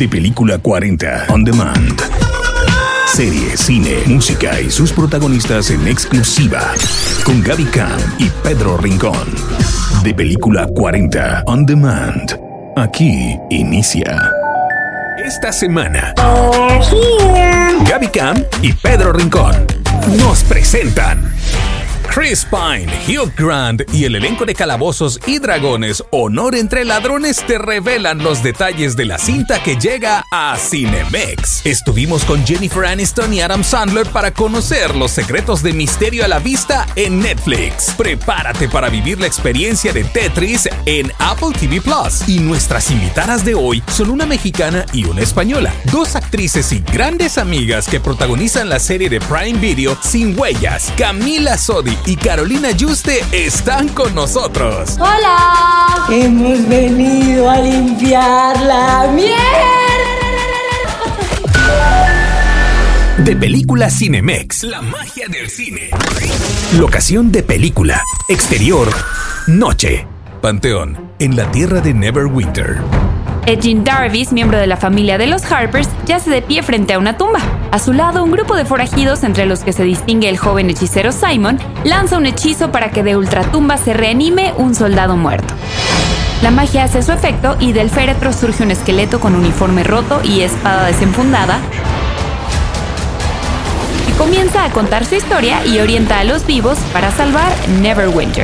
De Película 40 On Demand. Serie, cine, música y sus protagonistas en exclusiva. Con Gaby Cam y Pedro Rincón. De Película 40 On Demand. Aquí inicia. Esta semana, Gaby Cam y Pedro Rincón nos presentan Chris Pine, Hugh Grant y el elenco de Calabozos y Dragones, Honor entre Ladrones, te revelan los detalles de la cinta que llega a Cinemex. Estuvimos con Jennifer Aniston y Adam Sandler para conocer los secretos de Misterio a la Vista en Netflix. Prepárate para vivir la experiencia de Tetris en Apple TV Plus. Y nuestras invitadas de hoy son una mexicana y una española, dos actrices y grandes amigas que protagonizan la serie de Prime Video Sin Huellas. Camila Sodi y Carolina Yuste están con nosotros. ¡Hola! Hemos venido a limpiar la miel. De Película Cinemex, la magia del cine. Locación de película. Exterior, noche. Panteón, en la tierra de Neverwinter. Eugene Darvis, miembro de la familia de los Harpers, yace de pie frente a una tumba. A su lado, un grupo de forajidos, entre los que se distingue el joven hechicero Simon, lanza un hechizo para que de ultratumba se reanime un soldado muerto. La magia hace su efecto y del féretro surge un esqueleto con uniforme roto y espada desenfundada, que comienza a contar su historia y orienta a los vivos para salvar Neverwinter.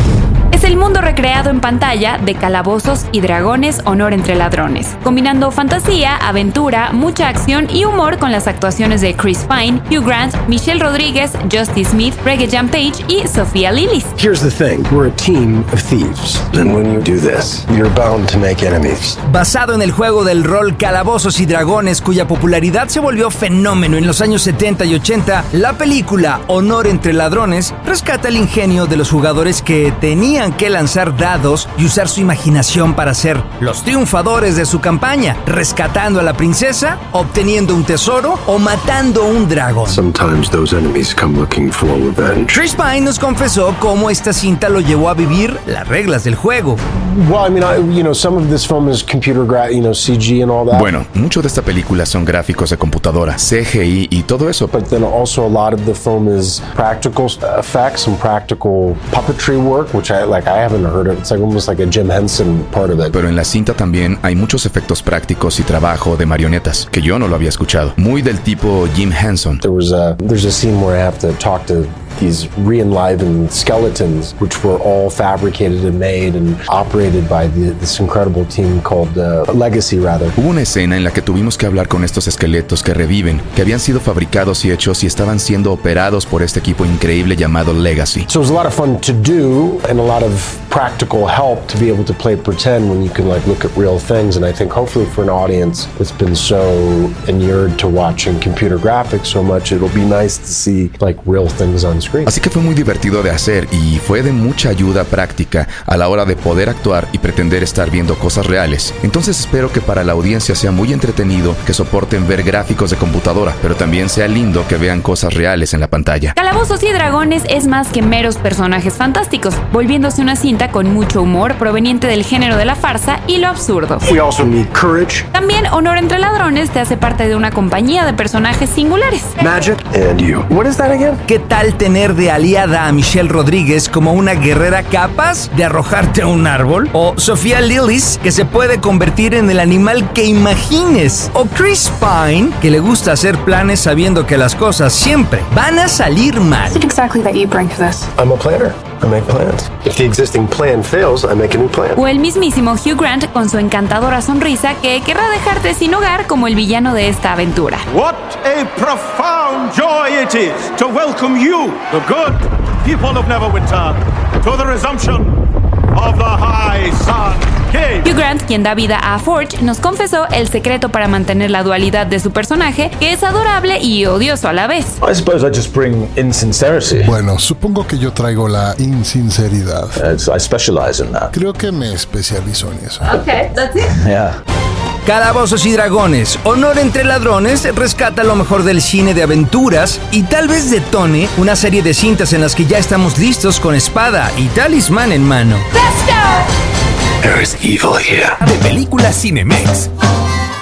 Es el mundo recreado en pantalla de Calabozos y Dragones, Honor entre Ladrones, combinando fantasía, aventura, mucha acción y humor con las actuaciones de Chris Pine, Hugh Grant, Michelle Rodríguez, Justice Smith, Regé-Jean Page y Sofía Lillis. Here's the thing, we're a team of thieves, and when you do this, you're bound to make enemies. Basado en el juego del rol Calabozos y Dragones, cuya popularidad se volvió fenómeno en los años 70 y 80, la película Honor entre Ladrones rescata el ingenio de los jugadores que tenían que lanzar dados y usar su imaginación para ser los triunfadores de su campaña, rescatando a la princesa, obteniendo un tesoro o matando un dragón. Sometimes those enemies come looking for revenge. Chris Pine nos confesó cómo esta cinta lo llevó a vivir las reglas del juego. Well, I mean, some of this film is computer CG and all that. Bueno, mucho de esta película son gráficos de computadora, CGI y todo eso. But then also a lot of the film is practical effects and practical puppetry work, which I haven't heard of. It's like almost like a Jim Henson part of it. Pero en la cinta también hay muchos efectos prácticos y trabajo de marionetas, que yo no lo había escuchado. Muy del tipo Jim Henson. There's a scene where I have to talk to these re-enlivened skeletons, which were all fabricated and made and operated by this incredible team called Legacy, rather. Hubo una escena en la que tuvimos que hablar con estos esqueletos que reviven, que habían sido fabricados y hechos y estaban siendo operados por este equipo increíble llamado Legacy. So it was a lot of fun to do and a lot of practical help to be able to play pretend when you can look at real things. And I think hopefully for an audience that's been so inured to watching computer graphics so much, it'll be nice to see real things on screen. Así que fue muy divertido de hacer y fue de mucha ayuda práctica a la hora de poder actuar y pretender estar viendo cosas reales. Entonces espero que para la audiencia sea muy entretenido, que soporten ver gráficos de computadora, pero también sea lindo que vean cosas reales en la pantalla. Calabozos y Dragones es más que meros personajes fantásticos, volviéndose una cinta con mucho humor proveniente del género de la farsa y lo absurdo. We also need courage. También Honor entre Ladrones te hace parte de una compañía de personajes singulares. Magic and you. What is that again? ¿Qué tal tener de aliada a Michelle Rodríguez como una guerrera capaz de arrojarte a un árbol? ¿O Sofía Lillis, que se puede convertir en el animal que imagines? ¿O Chris Pine, que le gusta hacer planes sabiendo que las cosas siempre van a salir mal? What exactly that you bring to this? I'm a planner. I make plans. If the existing plan fails, I make a new plan. O el mismísimo Hugh Grant con su encantadora sonrisa que querrá dejarte sin hogar como el villano de esta aventura. What a profound joy it is to welcome you, the good people of Neverwinter, to the resumption of the High Sun King. Hugh Grant, quien da vida a Forge, nos confesó el secreto para mantener la dualidad de su personaje, que es adorable y odioso a la vez. I suppose I just bring insincerity. Bueno, supongo que yo traigo la insinceridad. I specialize in that. Creo que me especializo en eso. Okay, that's it. Yeah. Calabozos y Dragones, Honor entre Ladrones rescata lo mejor del cine de aventuras y tal vez detone una serie de cintas en las que ya estamos listos con espada y talismán en mano. Let's go! There is evil here. De Película Cinemex.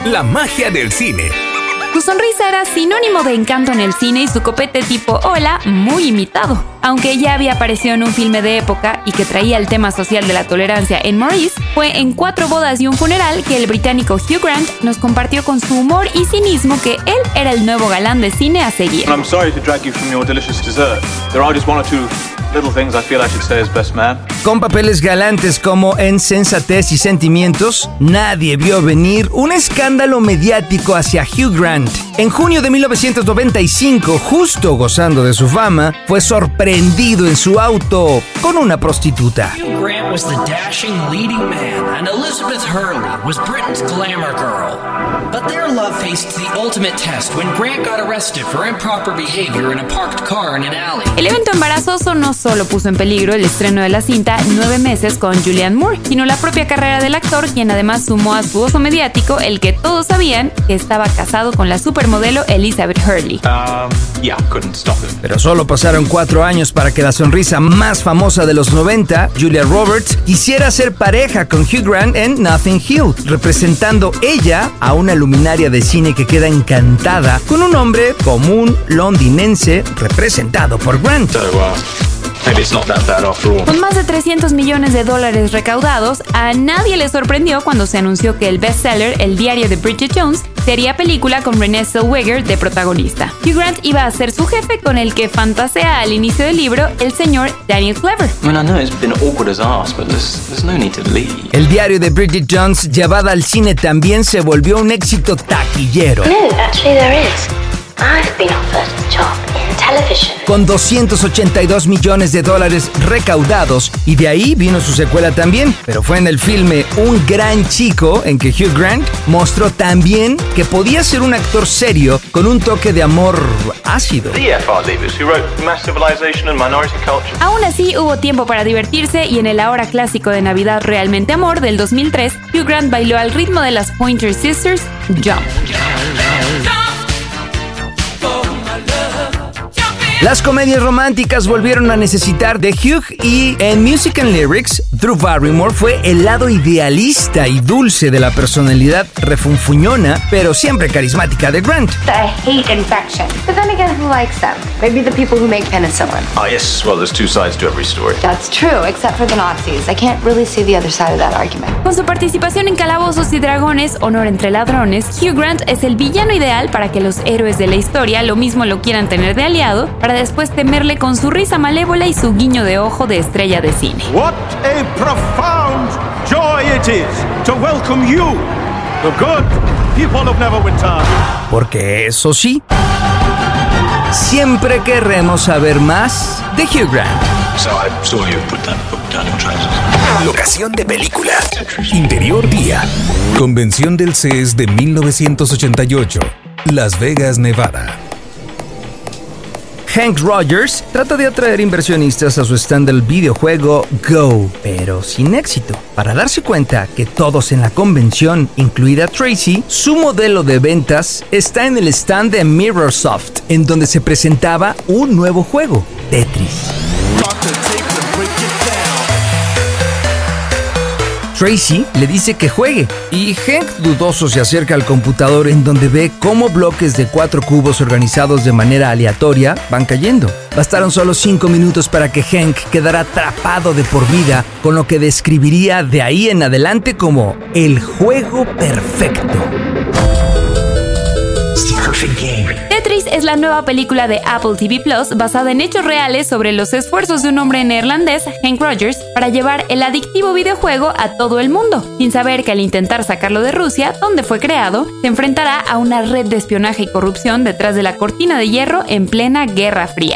La magia del cine. Su sonrisa era sinónimo de encanto en el cine y su copete tipo hola muy imitado. Aunque ya había aparecido en un filme de época y que traía el tema social de la tolerancia en Maurice, fue en 4 bodas y un funeral que el británico Hugh Grant nos compartió con su humor y cinismo que él era el nuevo galán de cine a seguir. I'm sorry to drag you from your delicious dessert. There are just one or two little things I feel I should say as best man. Con papeles galantes como en Sensatez y Sentimientos, nadie vio venir un escándalo mediático hacia Hugh Grant. En junio de 1995, justo gozando de su fama, fue sorprendido en su auto con una prostituta. Hugh Grant was the dashing leading man, and Elizabeth Hurley was Britain's glamour girl. But their love faced the ultimate test when Grant got arrested for improper behavior in a parked car in an alley. El evento embarazoso no solo puso en peligro el estreno de la cinta 9 meses con Julianne Moore, sino la propia carrera del actor, quien además sumó a su oso mediático el que todos sabían que estaba casado con la supermodelo Elizabeth Hurley. Couldn't stop him. Pero solo pasaron 4 años para que la sonrisa más famosa de los 90, Julia Roberts, quisiera ser pareja con Hugh Grant en Notting Hill, representando ella a una luminaria de cine que queda encantada con un hombre común londinense representado por Grant. Maybe it's not that bad after all. Con más de $300 millones recaudados, a nadie le sorprendió cuando se anunció que el bestseller El diario de Bridget Jones sería película con Renée Zellweger de protagonista. Hugh Grant iba a ser su jefe, con el que fantasea al inicio del libro el señor Daniel Clever. I mean, I know it's been awkward as arse, but there's no need to leave. El diario de Bridget Jones, llevada al cine, también se volvió un éxito taquillero. No, actually there is. I've been offered a job in television. Con $282 millones recaudados, y de ahí vino su secuela también, pero fue en el filme Un gran chico en que Hugh Grant mostró también que podía ser un actor serio con un toque de amor ácido. Aún así, hubo tiempo para divertirse, y en el ahora clásico de Navidad Realmente Amor del 2003, Hugh Grant bailó al ritmo de las Pointer Sisters, Jump. Las comedias románticas volvieron a necesitar de Hugh, y en Music and Lyrics, Drew Barrymore fue el lado idealista y dulce de la personalidad refunfuñona, pero siempre carismática de Grant. The hate infection. But then again, who likes them? Maybe the people who make penicillin. Ah, yes. Well, there's 2 sides to every story. That's true, except for the Nazis. I can't really see the other side of that argument. Con su participación en Calabozos y Dragones, Honor entre Ladrones, Hugh Grant es el villano ideal para que los héroes de la historia lo mismo lo quieran tener de aliado, para después temerle con su risa malévola y su guiño de ojo de estrella de cine. What a profound joy it is to welcome you, the good people of Neverwinter. Porque eso sí, siempre querremos saber más de Hugh Grant. So I saw you put that book down your trousers. Locación de película. Interior día. Convención del CES de 1988. Las Vegas, Nevada. Hank Rogers trata de atraer inversionistas a su stand del videojuego Go, pero sin éxito. Para darse cuenta que todos en la convención, incluida Tracy, su modelo de ventas está en el stand de Mirrorsoft, en donde se presentaba un nuevo juego, Tetris. Tracy le dice que juegue, y Hank dudoso se acerca al computador, en donde ve cómo bloques de 4 cubos organizados de manera aleatoria van cayendo. Bastaron solo 5 minutos para que Hank quedara atrapado de por vida, con lo que describiría de ahí en adelante como el juego perfecto. Tetris es la nueva película de Apple TV Plus basada en hechos reales sobre los esfuerzos de un hombre neerlandés, Hank Rogers, para llevar el adictivo videojuego a todo el mundo, sin saber que al intentar sacarlo de Rusia, donde fue creado, se enfrentará a una red de espionaje y corrupción detrás de la cortina de hierro en plena Guerra Fría.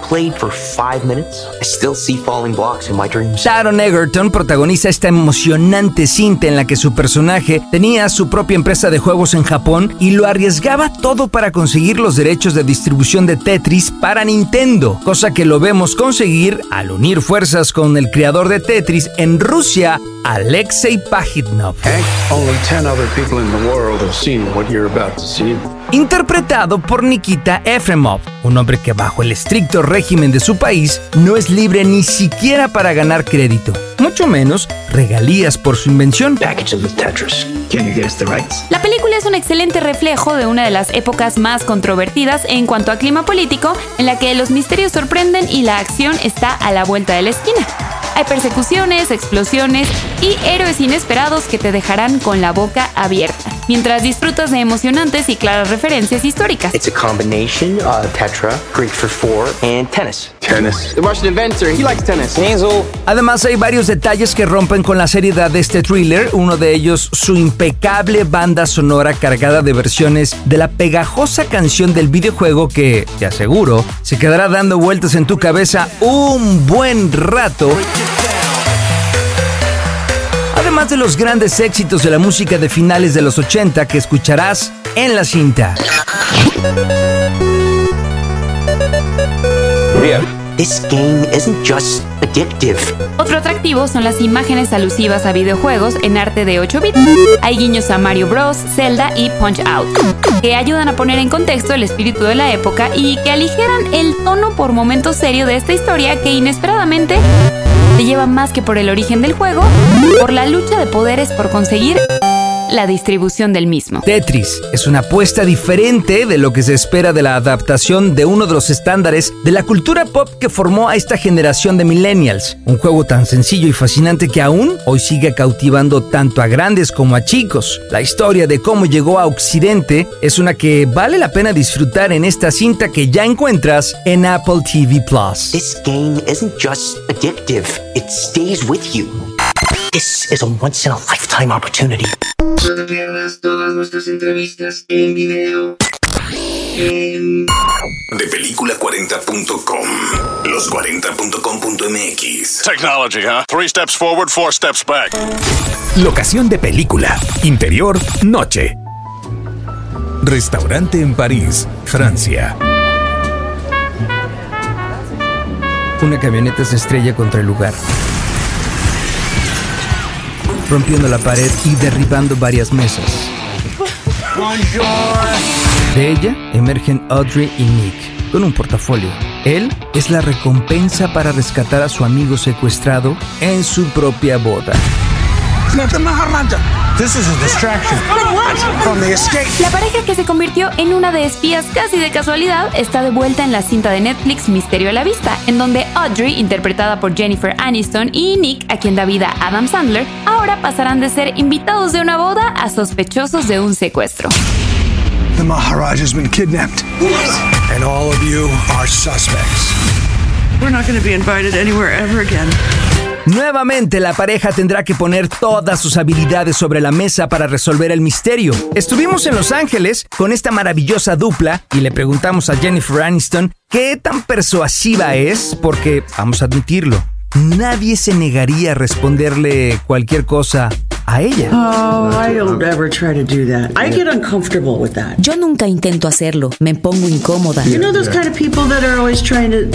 Taron Egerton protagoniza esta emocionante cinta en la que su personaje tenía su propia empresa de juegos en Japón y lo arriesgaba todo para conseguir los derechos de distribución de Tetris para Nintendo, cosa que lo vemos conseguir al unir fuerzas con el creador de Tetris en Rusia, Alexei Pajitnov. interpretado por Nikita Efremov, un hombre que bajo el estricto régimen de su país no es libre ni siquiera para ganar crédito, mucho menos regalías por su invención. La película es un excelente reflejo de una de las épocas más controvertidas en cuanto a clima político, en la que los misterios sorprenden y la acción está a la vuelta de la esquina. Hay persecuciones, explosiones y héroes inesperados que te dejarán con la boca abierta, mientras disfrutas de emocionantes y claras referencias históricas. It's a combination of Tetra, Greek for four, and tennis. Tennis. The Russian inventor, he likes tennis. Hazel. Además, hay varios detalles que rompen con la seriedad de este thriller. Uno de ellos, su impecable banda sonora cargada de versiones de la pegajosa canción del videojuego que, te aseguro, se quedará dando vueltas en tu cabeza un buen rato. Además de los grandes éxitos de la música de finales de los 80 que escucharás en la cinta. This game isn't just addictive. Otro atractivo son las imágenes alusivas a videojuegos en arte de 8 bits. Hay guiños a Mario Bros, Zelda y Punch-Out, que ayudan a poner en contexto el espíritu de la época y que aligeran el tono por momentos serio de esta historia que inesperadamente te lleva más que por el origen del juego, por la lucha de poderes por conseguir la distribución del mismo. Tetris es una apuesta diferente de lo que se espera de la adaptación de uno de los estándares de la cultura pop que formó a esta generación de millennials. Un juego tan sencillo y fascinante que aún hoy sigue cautivando tanto a grandes como a chicos. La historia de cómo llegó a Occidente es una que vale la pena disfrutar en esta cinta que ya encuentras en Apple TV+. This game isn't just addictive, it stays with you. This is a once-in-a-lifetime opportunity. Todas nuestras entrevistas en video. De película40.com. Los40.com.mx. Technology, huh? 3 steps forward, 4 steps back. Locación de película. Interior, noche. Restaurante en París, Francia. Una camioneta se estrella contra el lugar, rompiendo la pared y derribando varias mesas. De ella emergen Audrey y Nick con un portafolio. Él es la recompensa para rescatar a su amigo secuestrado en su propia boda. La pareja que se convirtió en una de espías casi de casualidad está de vuelta en la cinta de Netflix Misterio a la Vista, en donde Audrey, interpretada por Jennifer Aniston, y Nick, a quien da vida Adam Sandler, ahora pasarán de ser invitados de una boda a sospechosos de un secuestro. The Maharaj has been kidnapped. And all of you are suspects. We're not going to be invited anywhere ever again. Nuevamente la pareja tendrá que poner todas sus habilidades sobre la mesa para resolver el misterio. Estuvimos en Los Ángeles con esta maravillosa dupla y le preguntamos a Jennifer Aniston qué tan persuasiva es, porque, vamos a admitirlo, nadie se negaría a responderle cualquier cosa a ella. Oh, I don't ever try to do that. I get uncomfortable with that. Yo nunca intento hacerlo. Me pongo incómoda. You know those kind of people that are always trying to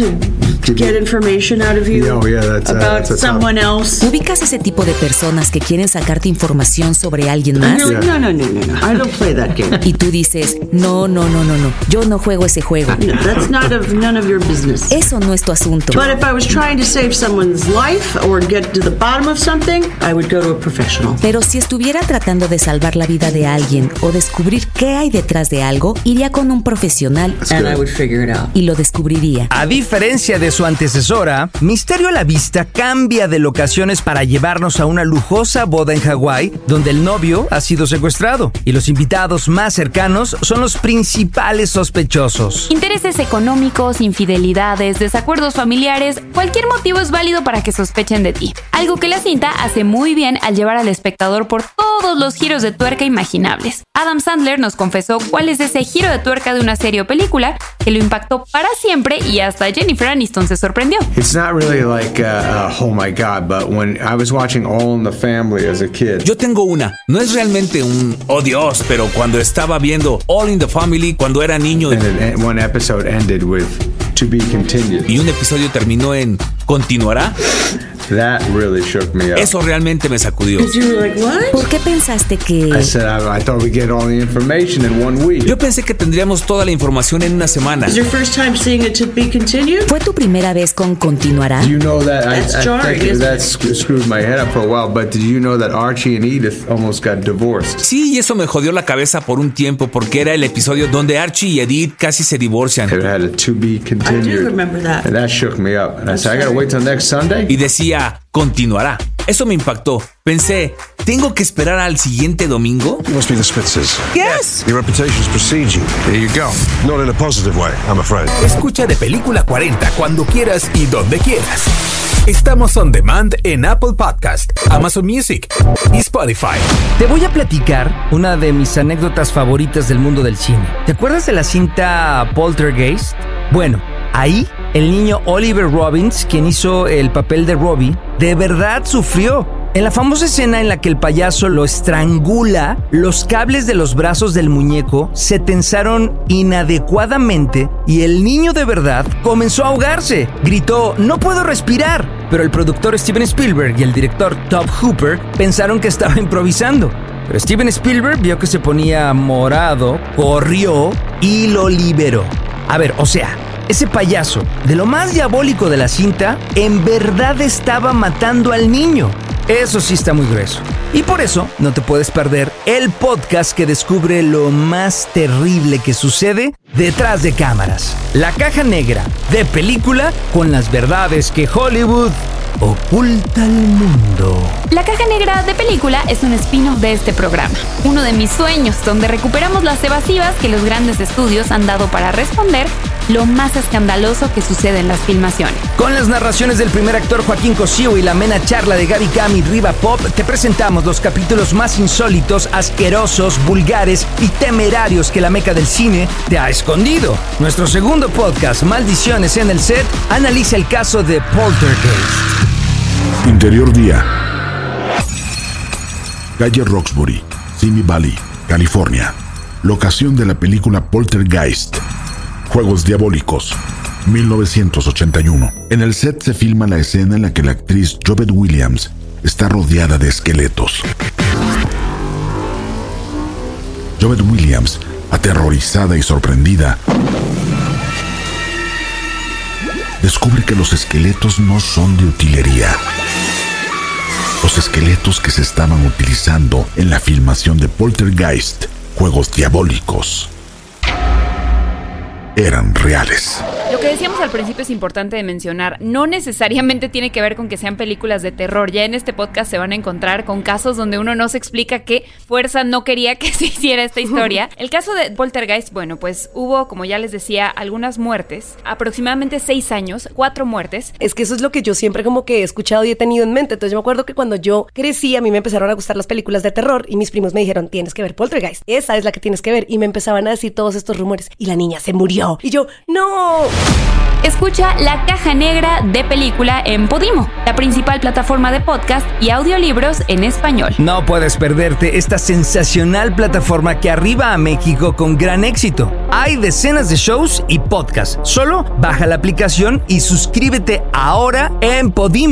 get information out of you about someone else. ¿Ubicas ese tipo de personas que quieren sacarte información sobre alguien más? No. I don't play that game. Y tú dices, no. Yo no juego ese juego. No, that's none of your business. Eso no es tu asunto. But if I was trying to save someone's life or get to the bottom of something, I would go to a professional. Pero si estuviera tratando de salvar la vida de alguien o descubrir qué hay detrás de algo, iría con un profesional and I would figure it out. Y lo descubriría. A diferencia de su antecesora, Misterio a la Vista cambia de locaciones para llevarnos a una lujosa boda en Hawái, donde el novio ha sido secuestrado y los invitados más cercanos son los principales sospechosos. Intereses económicos, infidelidades, desacuerdos familiares, cualquier motivo es válido para que sospechen de ti. Algo que la cinta hace muy bien al llevar al espectador por todos los giros de tuerca imaginables. Adam Sandler nos confesó cuál es ese giro de tuerca de una serie o película que lo impactó para siempre y hasta Jennifer Aniston se sorprendió. It's not really like oh my god, but when I was watching All in the Family as a kid. Yo tengo una. No es realmente un oh Dios, pero cuando estaba viendo All in the Family cuando era niño and one episode ended with to be continued. Y un episodio terminó en ¿continuará? That really shook me up. Eso realmente me sacudió. ¿Por qué pensaste que...? I said, I thought we'd get all the information in 1 week. Yo pensé que tendríamos toda la información en una semana. Is your first time seeing it to be continued? ¿Fue tu primera vez con Continuará? Do you know that? That's I jarring, think isn't that it? screwed my head up for a while, but did you know that Archie and Edith almost got divorced? Sí, y eso me jodió la cabeza por un tiempo porque era el episodio donde Archie y Edith casi se divorcian. It had a to be continued. I do remember that. And that shook me up. And I said, I gotta wait till next Sunday? Y decía, continuará. Eso me impactó. Pensé, ¿tengo que esperar al siguiente domingo? You must be the Spitzers. Yes. Your reputations precede you. There you go. Not in a positive way, I'm afraid. Escucha de Película 40 cuando quieras y donde quieras. Estamos on demand en Apple Podcast, Amazon Music y Spotify. Te voy a platicar una de mis anécdotas favoritas del mundo del cine. ¿Te acuerdas de la cinta Poltergeist? Bueno, ahí el niño Oliver Robbins, quien hizo el papel de Robbie, de verdad sufrió. En la famosa escena en la que el payaso lo estrangula, los cables de los brazos del muñeco se tensaron inadecuadamente y el niño de verdad comenzó a ahogarse. Gritó, "¡No puedo respirar!". Pero el productor Steven Spielberg y el director Tobe Hooper pensaron que estaba improvisando. Pero Steven Spielberg vio que se ponía morado, corrió y lo liberó. A ver, o sea, ese payaso, de lo más diabólico de la cinta, en verdad estaba matando al niño. Eso sí está muy grueso. Y por eso no te puedes perder el podcast que descubre lo más terrible que sucede detrás de cámaras. La caja negra de Película con las verdades que Hollywood oculta al mundo. La caja negra de Película es un spin-off de este programa. Uno de mis sueños, donde recuperamos las evasivas que los grandes estudios han dado para responder lo más escandaloso que sucede en las filmaciones. Con las narraciones del primer actor Joaquín Cosío y la amena charla de Gaby Cam y Riva Pop, te presentamos los capítulos más insólitos, asquerosos, vulgares y temerarios que la meca del cine te ha escondido. Nuestro segundo podcast, Maldiciones en el Set, analiza el caso de Poltergeist. Interior día. Calle Roxbury, Simi Valley, California. Locación de la película Poltergeist. Juegos Diabólicos, 1981. En el set se filma la escena en la que la actriz Jovette Williams está rodeada de esqueletos. Jovette Williams, aterrorizada y sorprendida, descubre que los esqueletos no son de utilería. Los esqueletos que se estaban utilizando en la filmación de Poltergeist, Juegos Diabólicos, eran reales. Lo que decíamos al principio es importante de mencionar, no necesariamente tiene que ver con que sean películas de terror. Ya en este podcast se van a encontrar con casos donde uno no se explica qué fuerza no quería que se hiciera esta historia. El caso de Poltergeist, bueno, pues hubo, como ya les decía, algunas muertes, aproximadamente 6 años, 4 muertes. Es que eso es lo que yo siempre como que he escuchado y he tenido en mente. Entonces yo me acuerdo que cuando yo crecí, a mí me empezaron a gustar las películas de terror y mis primos me dijeron, tienes que ver Poltergeist, esa es la que tienes que ver. Y me empezaban a decir todos estos rumores y la niña se murió. Y yo, ¡no! Escucha La Caja Negra de Película en Podimo, la principal plataforma de podcast y audiolibros en español. No puedes perderte esta sensacional plataforma que arriba a México con gran éxito. Hay decenas de shows y podcasts. Solo baja la aplicación y suscríbete ahora en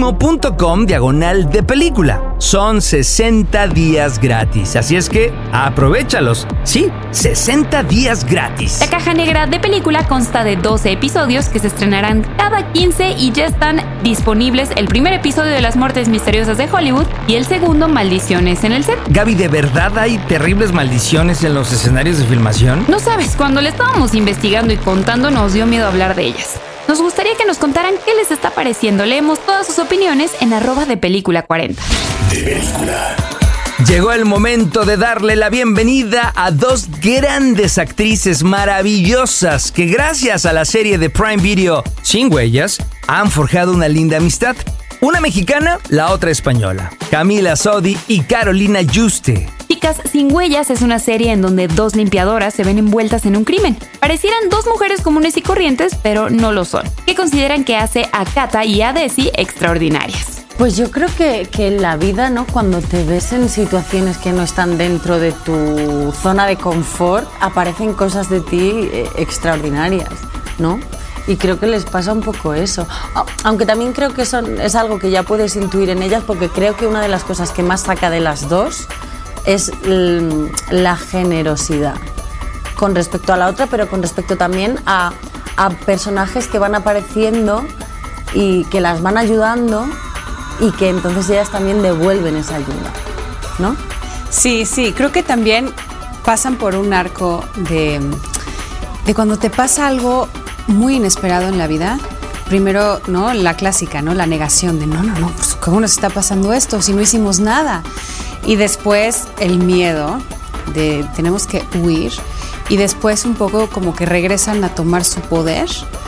podimo.com/de película. Son 60 días gratis, así es que aprovéchalos. Sí, 60 días gratis. La Caja Negra de Película consta de 12 episodios que se estrenarán cada 15 y ya están disponibles el primer episodio de Las Muertes Misteriosas de Hollywood y el segundo, Maldiciones en el Set. Gaby, ¿de verdad hay terribles maldiciones en los escenarios de filmación? No sabes, cuando le estábamos investigando y contando nos dio miedo hablar de ellas. Nos gustaría que nos contaran qué les está pareciendo. Leemos todas sus opiniones en @depelícula40. De Película. Llegó el momento de darle la bienvenida a dos grandes actrices maravillosas que gracias a la serie de Prime Video Sin Huellas han forjado una linda amistad. Una mexicana, la otra española. Camila Sodi y Carolina Yuste. Chicas, Sin Huellas es una serie en donde 2 limpiadoras se ven envueltas en un crimen. Parecieran 2 mujeres comunes y corrientes, pero no lo son. ¿Qué consideran que hace a Cata y a Desi extraordinarias? Pues yo creo que en la vida, ¿no? Cuando te ves en situaciones que no están dentro de tu zona de confort, aparecen cosas de ti extraordinarias, ¿no? Y creo que les pasa un poco eso. Aunque también creo que es algo que ya puedes intuir en ellas, porque creo que una de las cosas que más saca de las dos es la generosidad con respecto a la otra, pero con respecto también a personajes que van apareciendo y que las van ayudando y que entonces ellas también devuelven esa ayuda, ¿no? Sí, creo que también pasan por un arco de cuando te pasa algo muy inesperado en la vida. Primero, ¿no? La clásica, ¿no? La negación de no, pues, ¿cómo nos está pasando esto si no hicimos nada? Y después el miedo de tenemos que huir, y después un poco como que regresan a tomar su poder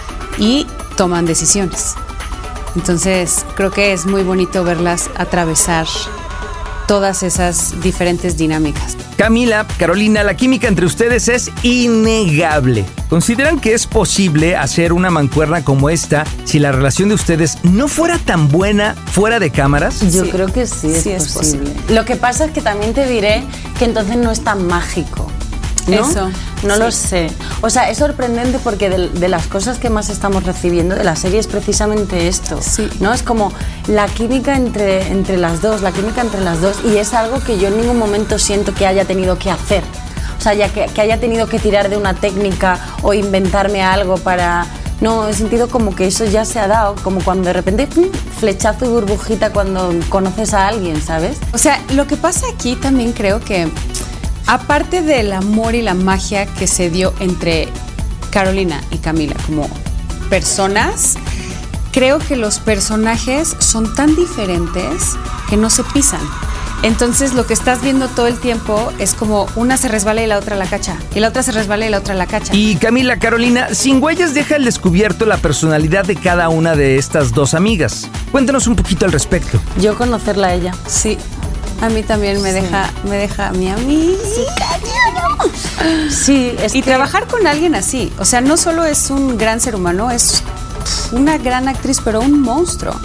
y toman decisiones. Entonces creo que es muy bonito verlas atravesar todas esas diferentes dinámicas. Camila, Carolina, la química entre ustedes es innegable. ¿Consideran que es posible hacer una mancuerna como esta si la relación de ustedes no fuera tan buena fuera de cámaras? Yo creo que sí es posible. Lo que pasa es que también te diré que entonces no es tan mágico, ¿no? Eso. No lo sé. O sea, es sorprendente porque de las cosas que más estamos recibiendo de la serie es precisamente esto, ¿no? Es como la química entre las dos, y es algo que yo en ningún momento siento que haya tenido que hacer. O sea, ya que haya tenido que tirar de una técnica o inventarme algo para... No, he sentido como que eso ya se ha dado, como cuando de repente flechazo y burbujita cuando conoces a alguien, ¿sabes? O sea, lo que pasa aquí también creo que, aparte del amor y la magia que se dio entre Carolina y Camila como personas, creo que los personajes son tan diferentes que no se pisan. Entonces lo que estás viendo todo el tiempo es como una se resbala y la otra la cacha, y la otra se resbala y la otra la cacha. Y Camila, Carolina, Sin Huellas deja al descubierto la personalidad de cada una de estas dos amigas. Cuéntanos un poquito al respecto. Yo conocerla a ella. Sí. A mí también me deja a mi amiga. Sí, y trabajar con alguien así, o sea, no solo es un gran ser humano, es una gran actriz, pero un monstruo.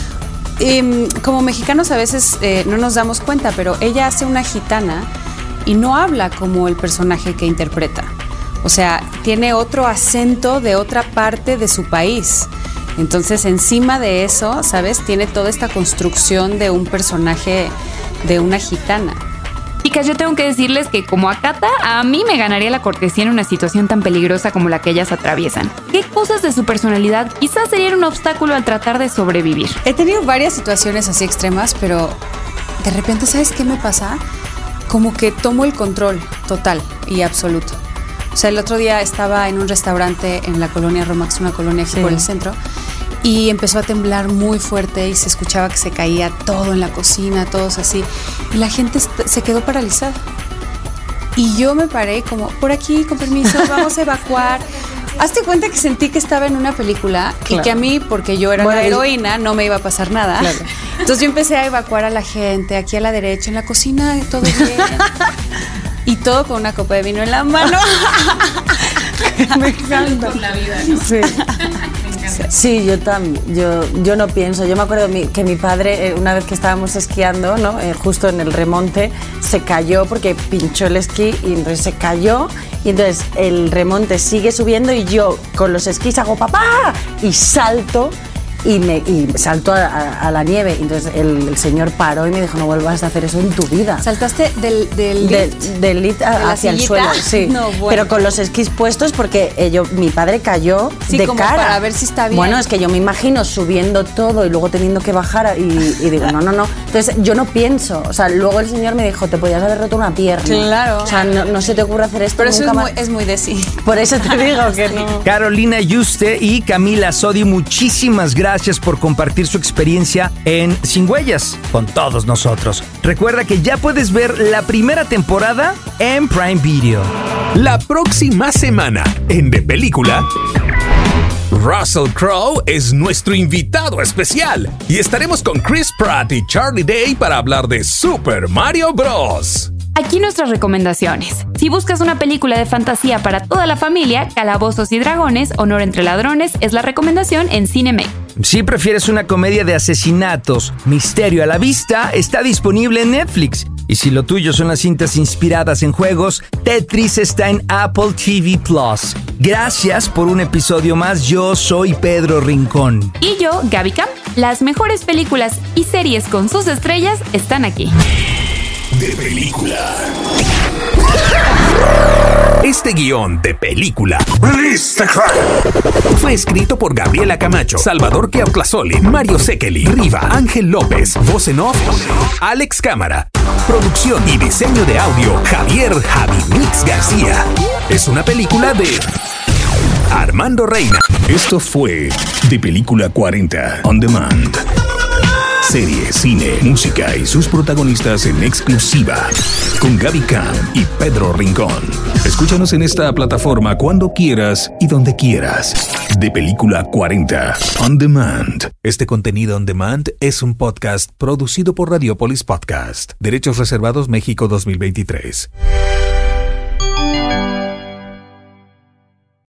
Como mexicanos a veces no nos damos cuenta, pero ella hace una gitana y no habla como el personaje que interpreta. O sea, tiene otro acento de otra parte de su país. Entonces, encima de eso, ¿sabes? Tiene toda esta construcción de un personaje de una gitana. Chicas, yo tengo que decirles que como a Cata, a mí me ganaría la cortesía en una situación tan peligrosa como la que ellas atraviesan. ¿Qué cosas de su personalidad quizás serían un obstáculo al tratar de sobrevivir? He tenido varias situaciones así extremas, pero de repente, ¿sabes qué me pasa? Como que tomo el control total y absoluto. O sea, el otro día estaba en un restaurante en la colonia Roma, que es una colonia aquí por el centro, y empezó a temblar muy fuerte y se escuchaba que se caía todo en la cocina, todos así. Y la gente se quedó paralizada. Y yo me paré como, por aquí, con permiso, vamos a evacuar. Hazte cuenta que sentí que estaba en una película y que a mí, porque yo era la heroína, no me iba a pasar nada. Claro. Entonces yo empecé a evacuar a la gente, aquí a la derecha, en la cocina, todo bien. Y todo con una copa de vino en la mano. Me encanta. Con la vida, ¿no? Sí. Sí, yo también. Yo no pienso. Yo me acuerdo que mi padre, una vez que estábamos esquiando, ¿no? Justo en el remonte, se cayó porque pinchó el esquí y entonces se cayó. Y entonces el remonte sigue subiendo y yo con los esquís hago ¡papá! Y salto. Y saltó a la nieve. Entonces el señor paró y me dijo, no vuelvas a hacer eso en tu vida. ¿Saltaste del lift hacia el suelo? Sí. No, bueno. Pero con los esquís puestos porque mi padre cayó de como cara. Para ver si está bien. Bueno, es que yo me imagino subiendo todo y luego teniendo que bajar y digo, no. Entonces yo no pienso. O sea, luego el señor me dijo, te podías haber roto una pierna. Claro. O sea, no se te ocurre hacer esto. Pero nunca eso más. Es muy de sí. Por eso te digo que no. Carolina Yuste y Camila Sodi, muchísimas gracias por compartir su experiencia en Sin Huellas con todos nosotros. Recuerda que ya puedes ver la primera temporada en Prime Video. La próxima semana en De Película, Russell Crowe es nuestro invitado especial y estaremos con Chris Pratt y Charlie Day para hablar de Super Mario Bros. Aquí nuestras recomendaciones. Si buscas una película de fantasía para toda la familia, Calabozos y Dragones, Honor entre Ladrones es la recomendación en Cinemex. Si prefieres una comedia de asesinatos, misterio a la vista, está disponible en Netflix. Y si lo tuyo son las cintas inspiradas en juegos, Tetris está en Apple TV Plus. Gracias por un episodio más. Yo soy Pedro Rincón. Y yo, Gaby Camp. Las mejores películas y series con sus estrellas están aquí. De película. Este guión de película fue escrito por Gabriela Camacho, Salvador Keautlazoli, Mario Sekeli, Riva, Ángel López, voz en off, Alex Cámara. Producción y diseño de audio, Javier Javimix García. Es una película de Armando Reina. Esto fue De Película 40 On Demand. Serie, cine, música y sus protagonistas en exclusiva con Gaby Camp y Pedro Rincón. Escúchanos en esta plataforma cuando quieras y donde quieras. De Película 40 On Demand. Este contenido on demand es un podcast producido por Radiopolis Podcast. Derechos reservados México 2023.